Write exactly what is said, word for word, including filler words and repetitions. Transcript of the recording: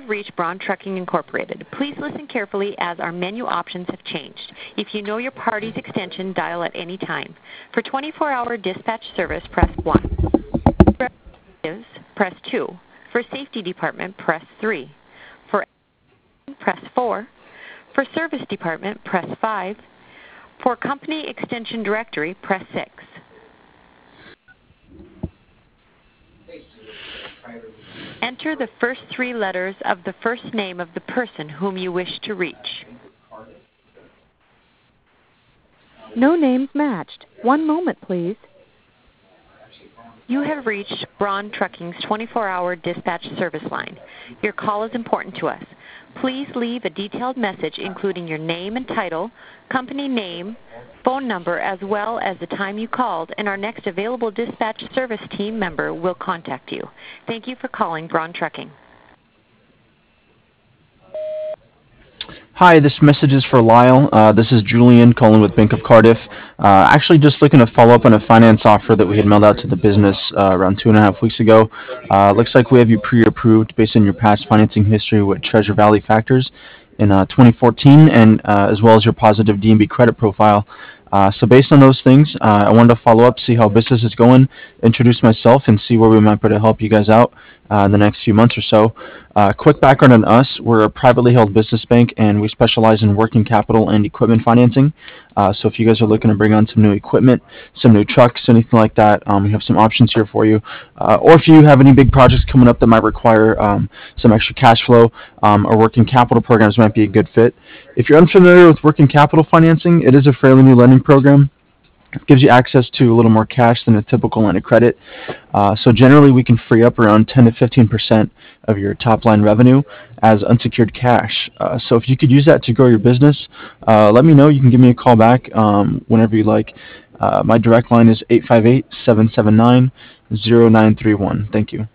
have reached Braun Trucking Incorporated. Please listen carefully as our menu options have changed. If you know your party's extension, dial at any time. For twenty-four hour dispatch service, press one. For representatives, press two. For safety department, press three. For press four. For service department, press five. For company extension directory, press six. Enter the first three letters of the first name of the person whom you wish to reach. No names matched. One moment, please. You have reached Braun Trucking's twenty-four hour dispatch service line. Your call is important to us. Please leave a detailed message including your name and title, company name, phone number, as well as the time you called, and our next available dispatch service team member will contact you. Thank you for calling Braun Trucking. Hi, this message is for Lyle. Uh, this is Julian calling with Bank of Cardiff. Uh, actually, just looking to follow up on a finance offer that we had mailed out to the business uh, around two and a half weeks ago. Uh, looks like we have you pre-approved based on your past financing history with Treasure Valley Factors in uh, twenty fourteen, and uh, as well as your positive D and B credit profile. Uh, so based on those things, uh, I wanted to follow up, see how business is going, introduce myself, and see where we might be able to help you guys out uh, in the next few months or so. Uh, quick background on us. We're a privately held business bank, and we specialize in working capital and equipment financing. Uh, so if you guys are looking to bring on some new equipment, some new trucks, anything like that, um, we have some options here for you. Uh, or if you have any big projects coming up that might require um, some extra cash flow, um, or working capital programs might be a good fit. If you're unfamiliar with working capital financing, it is a fairly new lending program. It gives you access to a little more cash than a typical line of credit. Uh, so generally, we can free up around ten to fifteen percent of your top line revenue as unsecured cash. Uh, so if you could use that to grow your business, uh, let me know. You can give me a call back um, whenever you like. Uh, my direct line is eight five eight, seven seven nine, zero nine three one. Thank you.